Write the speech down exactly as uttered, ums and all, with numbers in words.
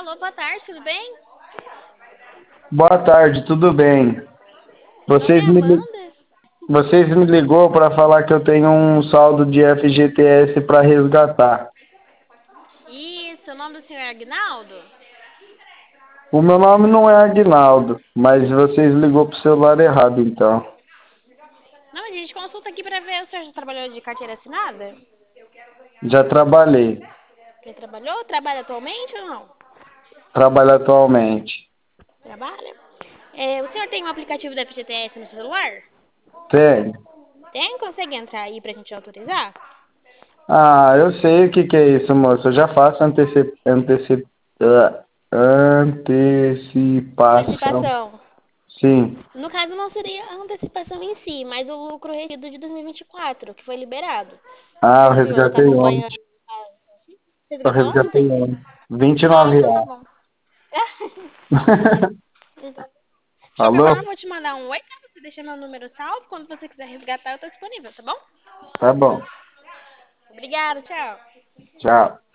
Alô, boa tarde, tudo bem? Boa tarde, tudo bem? Meu nome Vocês é me, li- Amanda. vocês me ligou para falar que eu tenho um saldo de F G T S para resgatar. Isso, o nome do senhor é Agnaldo? O meu nome não é Agnaldo, mas vocês ligou pro celular errado, então. Não, a gente consulta aqui pra ver, o senhor já trabalhou de carteira assinada? Já trabalhei, Já trabalhou? Trabalha atualmente ou não? trabalho atualmente. Trabalha. É, o senhor tem um aplicativo da F G T S no celular? Tenho. Tem? Consegue entrar aí pra gente autorizar? Ah, eu sei o que que é isso, moço. Eu já faço anteci... Anteci... ah, antecipação. Antecipação. Sim. No caso, não seria a antecipação em si, mas o lucro retido de dois mil e vinte e quatro, que foi liberado. Ah, eu Você viu, ela tá resgatei acompanhando. ontem. Eu Resgatou resgatei ontem? ontem. vinte e Ah, nove então tá reais. bom. Então, de qualquer Alô? forma, eu vou te mandar um oi pra você deixar meu número salvo. Quando você quiser resgatar, eu tô disponível, tá bom? Tá bom. Obrigada, tchau. Tchau.